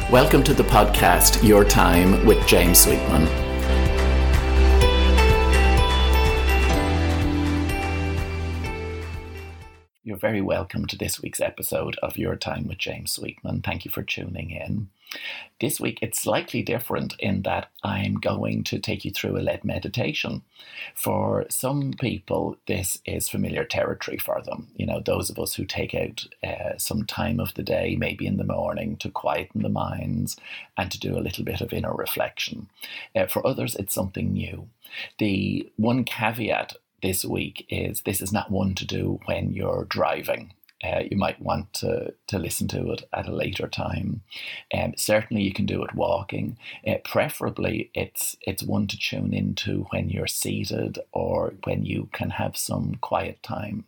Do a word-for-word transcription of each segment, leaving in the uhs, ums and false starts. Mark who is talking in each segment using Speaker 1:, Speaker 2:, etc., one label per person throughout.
Speaker 1: Welcome to the podcast, Your Time with James Sweetman. You're very welcome to this week's episode of Your Time with James Sweetman. Thank you for tuning in. This week it's slightly different in that I'm going to take you through a led meditation. For some people, this is familiar territory for them. You know, those of us who take out uh, some time of the day, maybe in the morning, to quieten the minds and to do a little bit of inner reflection. Uh, for others, it's something new. The one caveat this week is this is not one to do when you're driving. Uh, you might want to, to listen to it at a later time. Um, certainly you can do it walking. Uh, preferably it's it's one to tune into when you're seated or when you can have some quiet time.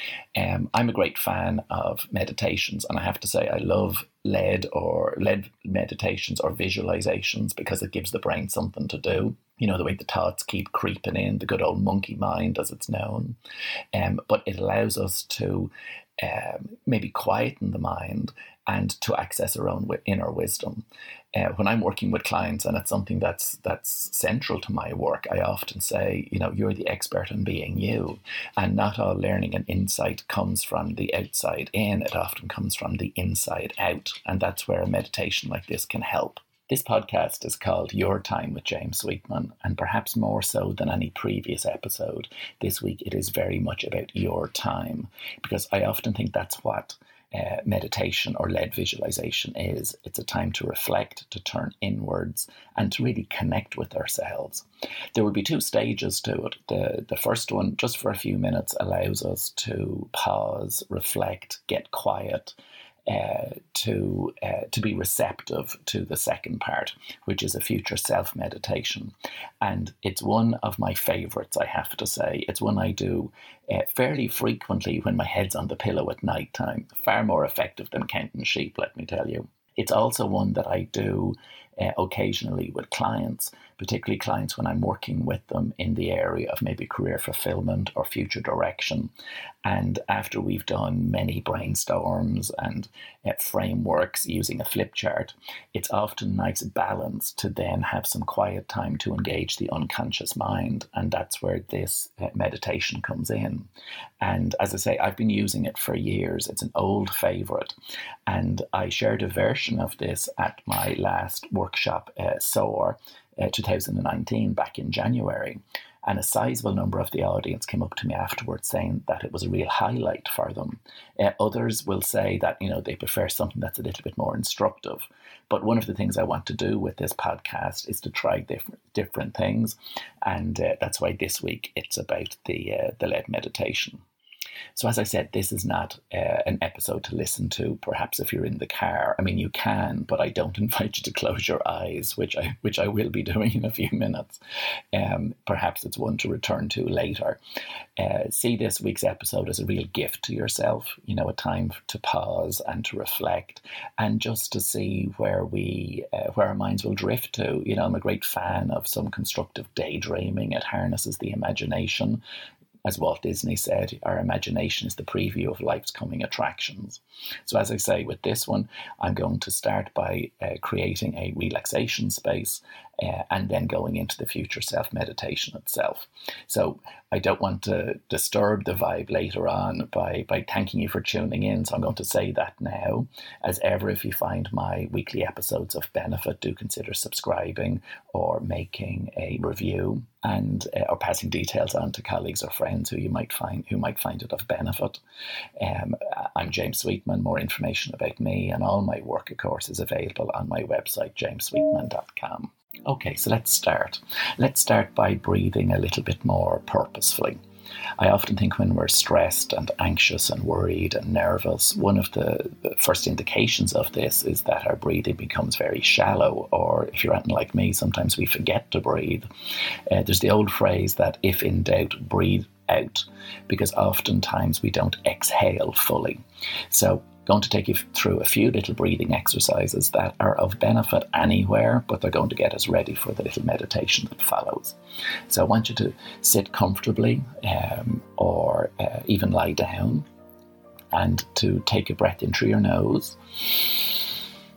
Speaker 1: Um, I'm a great fan of meditations, and I have to say I love led or led meditations or visualizations because it gives the brain something to do. You know, the way the thoughts keep creeping in, the good old monkey mind as it's known. Um, but it allows us to um, maybe quieten the mind and to access our own inner wisdom. Uh, when I'm working with clients, and it's something that's that's central to my work, I often say, you know, you're the expert in being you. And not all learning and insight comes from the outside in. It often comes from the inside out. And that's where a meditation like this can help. This podcast is called Your Time with James Sweetman, and perhaps more so than any previous episode, this week it is very much about your time, because I often think that's what uh, meditation or led visualization is. It's a time to reflect, to turn inwards, and to really connect with ourselves. There will be two stages to it. The, the first one, just for a few minutes, allows us to pause, reflect, get quiet, Uh, to uh, to be receptive to the second part, which is a future self meditation. And it's one of my favorites, I have to say. It's one I do uh, fairly frequently when my head's on the pillow at night time. Far more effective than counting sheep, let me tell you. It's also one that I do uh, occasionally with clients, particularly clients when I'm working with them in the area of maybe career fulfillment or future direction. And after we've done many brainstorms and uh, frameworks using a flip chart, it's often a nice balance to then have some quiet time to engage the unconscious mind. And that's where this uh, meditation comes in. And as I say, I've been using it for years. It's an old favorite. And I shared a version of this at my last workshop, uh, SOAR, uh, twenty nineteen, back in January. And a sizable number of the audience came up to me afterwards saying that it was a real highlight for them. Uh, others will say that, you know, they prefer something that's a little bit more instructive. But one of the things I want to do with this podcast is to try different different things. And uh, that's why this week it's about the, uh, the led meditation. So as I said, this is not uh, an episode to listen to, perhaps if you're in the car. I mean, you can, but I don't invite you to close your eyes, which I which I will be doing in a few minutes. Um, perhaps it's one to return to later. Uh, see this week's episode as a real gift to yourself, you know, a time to pause and to reflect and just to see where we, uh, where our minds will drift to. You know, I'm a great fan of some constructive daydreaming. It harnesses the imagination. As Walt Disney said, our imagination is the preview of life's coming attractions. So as I say, with this one, I'm going to start by uh, creating a relaxation space uh, and then going into the future self-meditation itself. So I don't want to disturb the vibe later on by, by thanking you for tuning in. So I'm going to say that now. As ever, if you find my weekly episodes of benefit, do consider subscribing or making a review and uh, or passing details on to colleagues or friends who you might find who might find it of benefit. Um, I'm James Sweetman. More information about me and all my work, of course, is available on my website, james sweetman dot com. Okay, so let's start. Let's start by breathing a little bit more purposefully. I often think when we're stressed and anxious and worried and nervous, one of the, the first indications of this is that our breathing becomes very shallow, or if you're anything like me, sometimes we forget to breathe. Uh, there's the old phrase that if in doubt, breathe out, because oftentimes we don't exhale fully. So going to take you through a few little breathing exercises that are of benefit anywhere, but they're going to get us ready for the little meditation that follows. So I want you to sit comfortably um, or uh, even lie down, and to take a breath in through your nose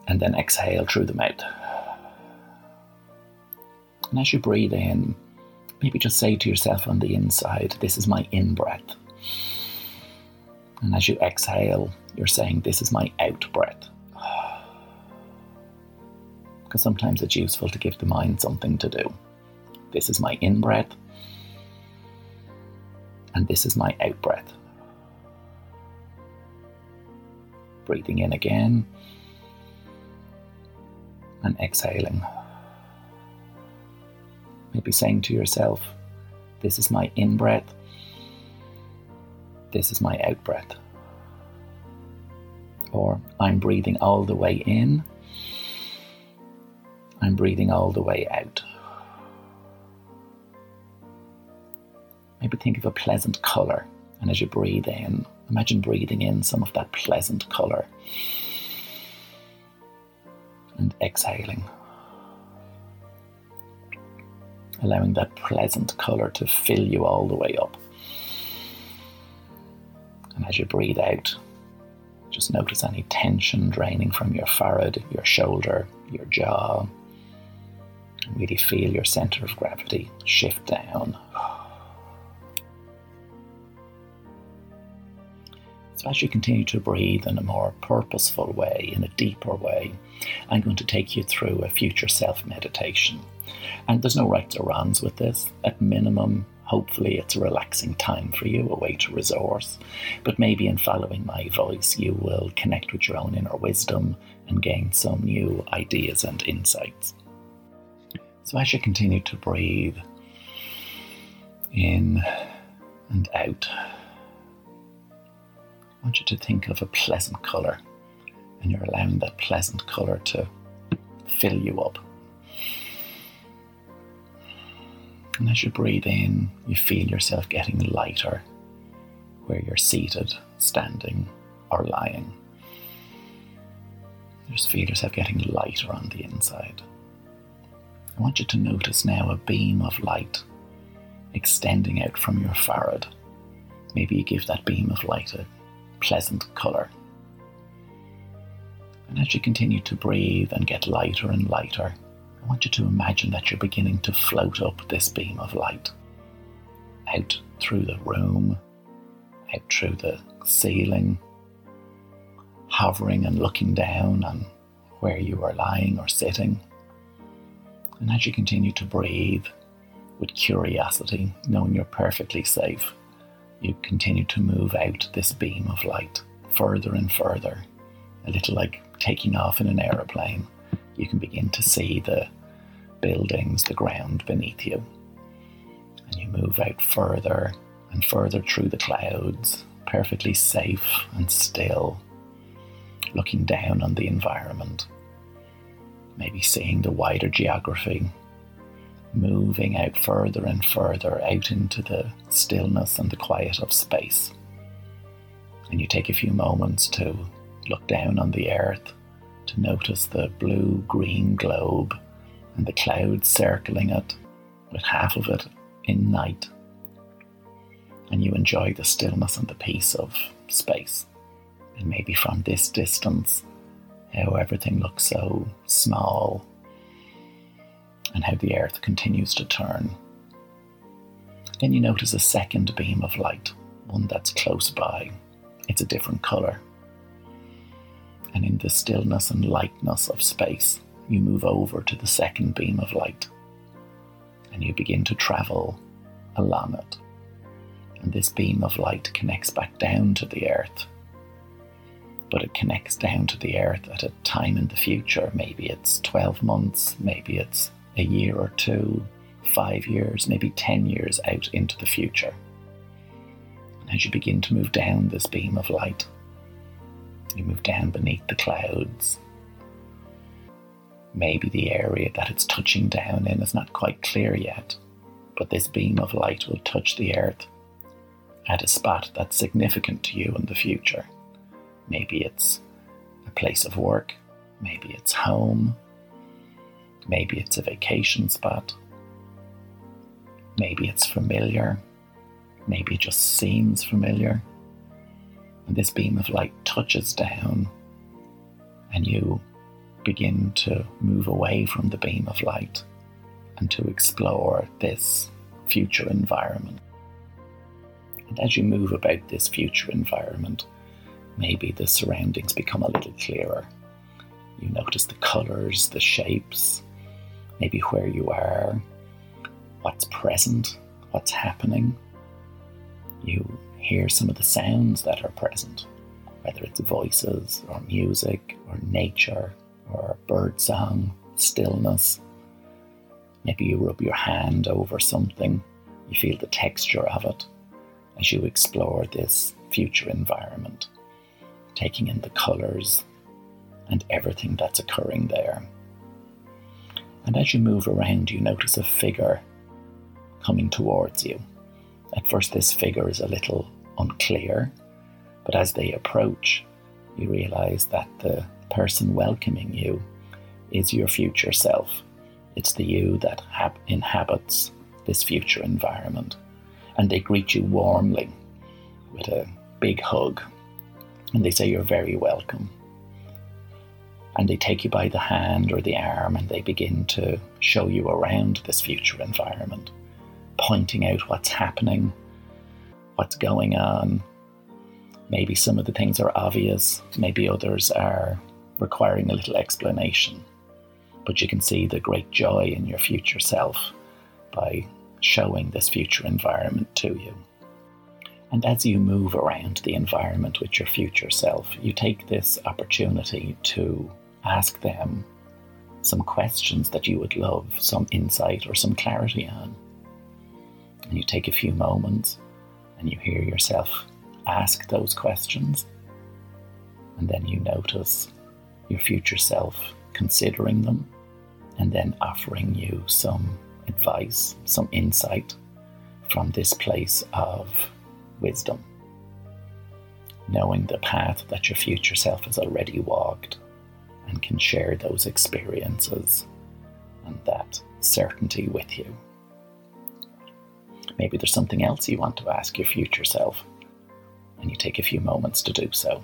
Speaker 1: And then exhale through the mouth. And as you breathe in, maybe just say to yourself on the inside, this is my in-breath. And as you exhale, you're saying, this is my out-breath. Because sometimes it's useful to give the mind something to do. This is my in-breath. And this is my out-breath. Breathing in again. And exhaling. Maybe saying to yourself, this is my in-breath. This is my out-breath. Or I'm breathing all the way in. I'm breathing all the way out. Maybe think of a pleasant colour, and as you breathe in, imagine breathing in some of that pleasant colour. And exhaling. Allowing that pleasant colour to fill you all the way up. And as you breathe out, just notice any tension draining from your forehead, your shoulder, your jaw. And really feel your centre of gravity shift down. So as you continue to breathe in a more purposeful way, in a deeper way, I'm going to take you through a future self meditation. And there's no rights or wrongs with this. At minimum, hopefully it's a relaxing time for you, a way to resource. But maybe in following my voice, you will connect with your own inner wisdom and gain some new ideas and insights. So as you continue to breathe in and out, I want you to think of a pleasant colour, and you're allowing that pleasant colour to fill you up. And as you breathe in, you feel yourself getting lighter where you're seated, standing, or lying. You just feel yourself getting lighter on the inside. I want you to notice now a beam of light extending out from your forehead. Maybe you give that beam of light a pleasant colour. And as you continue to breathe and get lighter and lighter, I want you to imagine that you're beginning to float up this beam of light, out through the room, out through the ceiling, hovering and looking down on where you are lying or sitting. And as you continue to breathe with curiosity, knowing you're perfectly safe, you continue to move out this beam of light further and further, a little like taking off in an aeroplane. You can begin to see the buildings, the ground beneath you. And you move out further and further through the clouds, perfectly safe and still, looking down on the environment. Maybe seeing the wider geography, moving out further and further out into the stillness and the quiet of space. And you take a few moments to look down on the earth, to notice the blue-green globe and the clouds circling it, with half of it in night. And you enjoy the stillness and the peace of space. And maybe from this distance, how everything looks so small, and how the earth continues to turn. Then you notice a second beam of light, one that's close by. It's a different colour. And in the stillness and lightness of space, you move over to the second beam of light, and you begin to travel along it. And this beam of light connects back down to the earth. But it connects down to the earth at a time in the future. Maybe it's twelve months, maybe it's a year or two, five years, maybe ten years out into the future. And as you begin to move down this beam of light, you move down beneath the clouds. Maybe the area that it's touching down in is not quite clear yet, but this beam of light will touch the earth at a spot that's significant to you in the future. Maybe it's a place of work, maybe it's home, maybe it's a vacation spot, maybe it's familiar, maybe it just seems familiar. And this beam of light touches down, and you begin to move away from the beam of light and to explore this future environment. And as you move about this future environment, maybe the surroundings become a little clearer. You notice the colours, the shapes, maybe where you are, what's present, what's happening. You hear some of the sounds that are present, whether it's voices or music or nature or bird song, stillness. Maybe you rub your hand over something, you feel the texture of it as you explore this future environment, taking in the colours and everything that's occurring there. And as you move around, you notice a figure coming towards you. At first, this figure is a little unclear, but as they approach, you realise that the person welcoming you is your future self. It's the you that ha- inhabits this future environment. And they greet you warmly with a big hug. And they say you're very welcome. And they take you by the hand or the arm and they begin to show you around this future environment, pointing out what's happening, what's going on. Maybe some of the things are obvious, maybe others are requiring a little explanation. But you can see the great joy in your future self by showing this future environment to you. And as you move around the environment with your future self, you take this opportunity to ask them some questions that you would love some insight or some clarity on. And you take a few moments and you hear yourself ask those questions. And then you notice your future self considering them and then offering you some advice, some insight from this place of wisdom, knowing the path that your future self has already walked and can share those experiences and that certainty with you. Maybe there's something else you want to ask your future self, and you take a few moments to do so.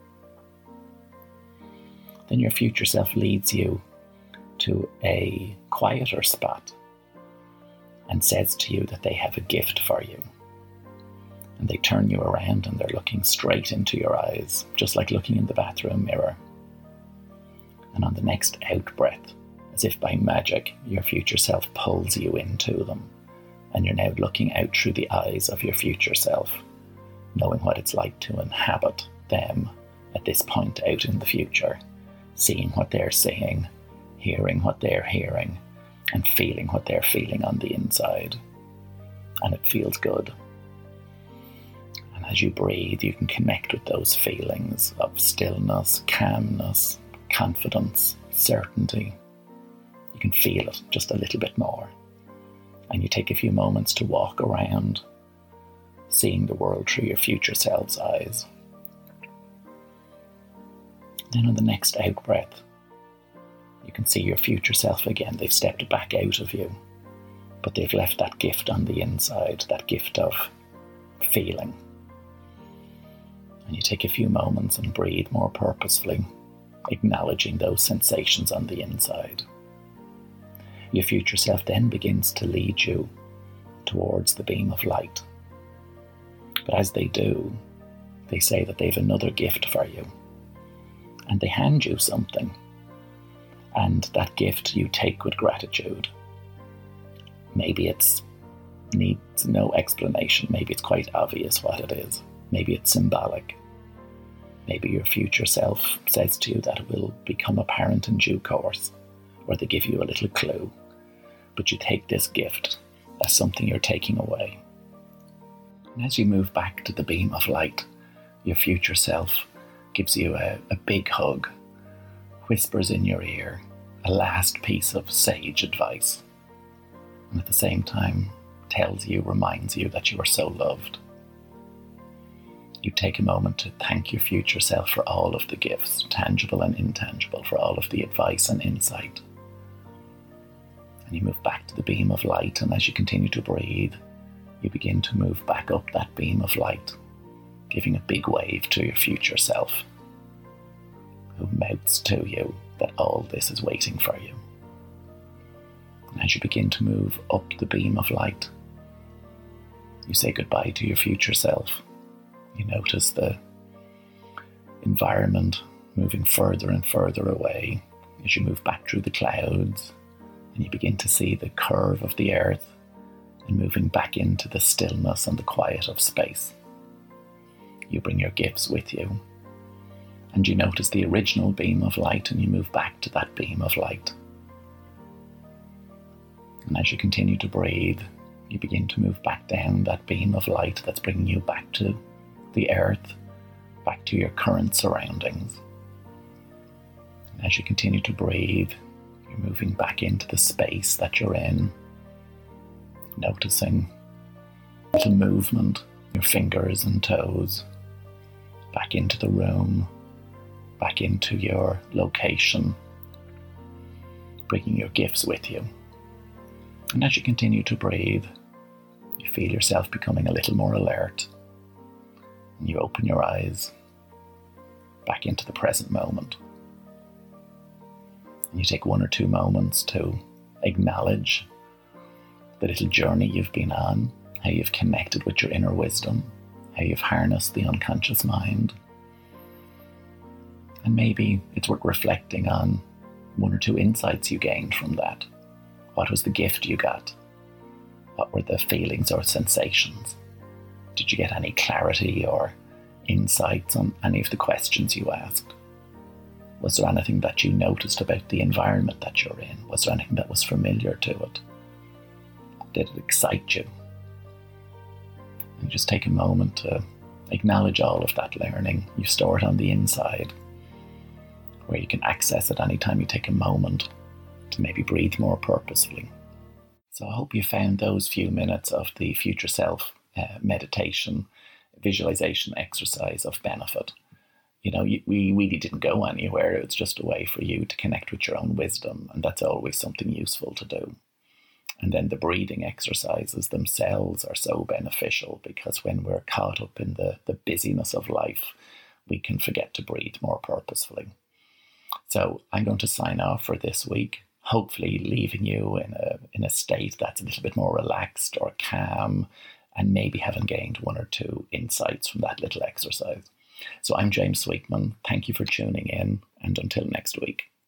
Speaker 1: Then your future self leads you to a quieter spot and says to you that they have a gift for you. And they turn you around and they're looking straight into your eyes, just like looking in the bathroom mirror. And on the next out-breath, as if by magic, your future self pulls you into them. And you're now looking out through the eyes of your future self, knowing what it's like to inhabit them at this point out in the future, seeing what they're seeing, hearing what they're hearing, and feeling what they're feeling on the inside. And it feels good. And as you breathe, you can connect with those feelings of stillness, calmness, confidence, certainty. You can feel it just a little bit more. And you take a few moments to walk around, seeing the world through your future self's eyes. Then on the next out-breath, you can see your future self again. They've stepped back out of you, but they've left that gift on the inside, that gift of feeling. And you take a few moments and breathe more purposefully, acknowledging those sensations on the inside. Your future self then begins to lead you towards the beam of light. But as they do, they say that they've another gift for you. And they hand you something. And that gift you take with gratitude. Maybe it needs no explanation. Maybe it's quite obvious what it is. Maybe it's symbolic. Maybe your future self says to you that it will become apparent in due course, or they give you a little clue. But you take this gift as something you're taking away. And as you move back to the beam of light, your future self gives you a, a big hug, whispers in your ear a last piece of sage advice, and at the same time tells you, reminds you that you are so loved. You take a moment to thank your future self for all of the gifts, tangible and intangible, for all of the advice and insight. And you move back to the beam of light, and as you continue to breathe, you begin to move back up that beam of light, giving a big wave to your future self. who mouths to you that all this is waiting for you. And as you begin to move up the beam of light, you say goodbye to your future self. You notice the environment moving further and further away as you move back through the clouds, and you begin to see the curve of the earth and moving back into the stillness and the quiet of space. You bring your gifts with you, and you notice the original beam of light, and you move back to that beam of light. And as you continue to breathe, you begin to move back down that beam of light that's bringing you back to the earth, back to your current surroundings. And as you continue to breathe, you're moving back into the space that you're in, noticing little movement, your fingers and toes, back into the room, back into your location, bringing your gifts with you. And as you continue to breathe, you feel yourself becoming a little more alert, and you open your eyes back into the present moment. And you take one or two moments to acknowledge the little journey you've been on, how you've connected with your inner wisdom, how you've harnessed the unconscious mind. And maybe it's worth reflecting on one or two insights you gained from that. What was the gift you got? What were the feelings or sensations? Did you get any clarity or insights on any of the questions you asked? Was there anything that you noticed about the environment that you're in? Was there anything that was familiar to it? Did it excite you? And just take a moment to acknowledge all of that learning. You store it on the inside, where you can access it anytime you take a moment to maybe breathe more purposefully. So I hope you found those few minutes of the Future Self uh, meditation, visualization exercise of benefit. You know, you, we really didn't go anywhere. It's just a way for you to connect with your own wisdom, and that's always something useful to do. And then the breathing exercises themselves are so beneficial, because when we're caught up in the, the busyness of life, we can forget to breathe more purposefully. So I'm going to sign off for this week, hopefully leaving you in a in a state that's a little bit more relaxed or calm, and maybe having gained one or two insights from that little exercise. So I'm James Sweetman. Thank you for tuning in, and until next week.